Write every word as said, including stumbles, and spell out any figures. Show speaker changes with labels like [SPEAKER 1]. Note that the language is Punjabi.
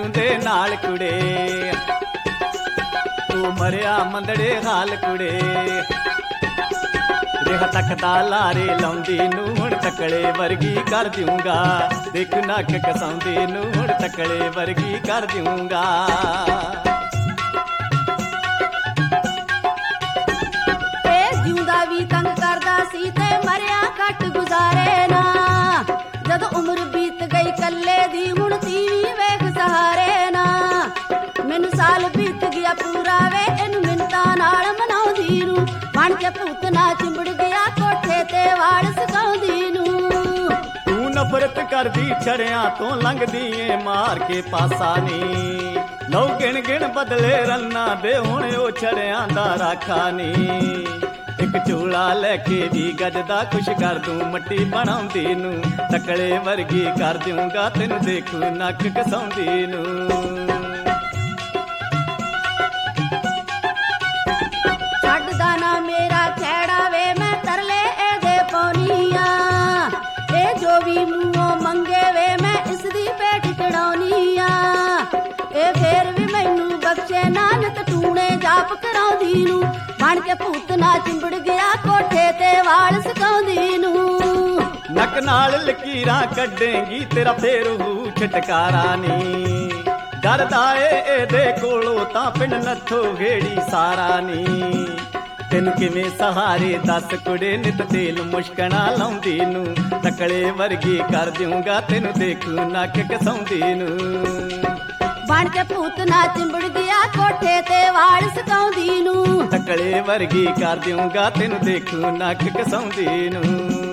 [SPEAKER 1] ਜਿਉਂਦੇ ਨਾਲ ਕੁੜੇ ਤੂੰ ਮਰਿਆ ਮੰਦੜੇ ਹਾਲ ਕੁੜੇ ਰਿਹਾ ਤੱਕਦਾ ਲਾਰੇ ਲਾਉਂਦੀ ਨੂੰ ਹੁਣ ਤਕੜੇ ਵਰਗੀ ਕਰ ਦਿਉਂਗਾ ਦੇਖ ਨੱਕ ਕਸਾਉਂਦੀ ਨੂੰ ਹੁਣ ਤਕੜੇ ਵਰਗੀ ਕਰ ਦਿਉਂਗਾ
[SPEAKER 2] ਇਹ ਜਿਉਂਦਾ ਵੀ ਤੰਗ ਕਰਦਾ ਸੀ ਤੇ ਮਰਿਆ ਘੱਟ ਗੁਜ਼ਾਰੇ ਨਾ ਜਦੋਂ ਉਮਰ ਬੀਤ ਗਈ ਕੱਲੇ ਦੀ ਹੁਣ ਤੀਵੀਂ ਵੇਖ ਸਹਾਰੇ ਨਾ ਮੈਨੂੰ ਸਾਲ ਬੀਤ ਗਿਆ ਪੂਰਾ ਵੇ ਇਹਨੂੰ ਮਿੰਤਾਂ ਨਾਲ ਮਨਾਉਂਦੀ ਨੂੰ ਬਣ ਕੇ ਭੂਤ ਨਾ ਚਿੰਬੜ ਗਿਆ ਕੋਠੇ ਤੇ ਵਾਲ ਸਕਾਉਂਦੀ ਨੂੰ
[SPEAKER 1] ਤੂੰ ਨਫ਼ਰਤ ਕਰਦੀ ਛੜਿਆਂ ਤੋਂ ਲੰਘਦੀ ਏ ਮਾਰ ਕੇ ਪਾਸਾ ਨੀ ਲਓ ਗਿਣ ਗਿਣ ਬਦਲੇ ਰੰਨਾਂ ਦੇ ਹੁਣ ਉਹ ਛੜਿਆਂ ਦਾ ਰਾਖਾ ਨੀ ਇੱਕ ਝੂਲਾ ਲੈ ਕੇ ਵੀ ਗੱਜਦਾ ਖੁਸ਼ ਕਰ ਦੂੰ ਮੱਟੀ ਬਣਾਉਂਦੀ ਨੂੰ ਤਕੜੇ ਵਰਗੀ ਕਰ ਦਿਉਂਗਾ ਤੈਨੂੰ ਦੇਖੂ ਨੱਕ ਕਸਾਉਂਦੀ ਨੂੰ
[SPEAKER 2] ਛੱਡਦਾ ਨਾ ਮੇਰਾ ਖੈੜਾ ਵੇ ਮੈਂ ਤਰਲੇ ਇਹਦੇ ਪਾਉਣੀ ਆ ਇਹ ਜੋ ਵੀ ਮੂੰਹੋਂ ਮੰਗੇ ਵੇ ਮੈਂ ਇਸ ਦੀ ਪੇਟ ਚੜਾਉਣੀ ਆ ਇਹ ਫੇਰ ਵੀ ਮੈਨੂੰ ਬਖਸ਼ੇ ਨਾਨਕ ਟੂਣੇ ਜਾਪ ਕਰਾਉਂਦੀ ਨੂੰ ਬਣ ਕੇ ਭੂਤ ਨਾ ਚਿੰਬੜ ਗਿਆ ਕੋਠੇ ਤੇ ਵਾਲ ਸਕਾਉਂਦੀ ਨੂੰ
[SPEAKER 1] ਨੱਕ ਨਾਲ ਲਕੀਰਾਂ ਕੱਢੇਂਗੀ ਤੇਰਾ ਫੇਰ ਹੂ ਛਟਕਾਰਾ ਨੀ ਡਰਦਾ ਏ ਇਹਦੇ ਕੋਲੋਂ ਤਾਂ ਪਿੰਡ ਨੱਥੋ ਘੇੜੀ ਸਾਰਾ ਨੀ ਤੈਨੂੰ ਕਿਵੇਂ ਸਹਾਰੇ ਦੱਸ ਕੁੜੇ ਨਿਤ ਤੇਲ ਮੁਸ਼ਕਣਾ ਲਾਉਂਦੀ ਨੂੰ ਤਕੜੇ ਵਰਗੀ ਕਰ ਦਿਉਂਗਾ ਤੈਨੂੰ ਦੇਖੂ ਨੱਕ ਕਸਾਉਂਦੀ ਨੂੰ
[SPEAKER 2] ਬਣ ਕੇ ਭੂਤ ਨਾ ਚਿੰਬੜ ਗਿਆ ਕੋਠੇ ਤੇ ਵਾਲ ਸਕਾਉਂਦੀ ਨੂੰ
[SPEAKER 1] ਤਕੜੇ ਵਰਗੀ ਕਰ ਦਿਉਂਗਾ ਤੈਨੂੰ ਦੇਖੂ ਨੱਕ ਕਸਾਉਂਦੀ ਨੂੰ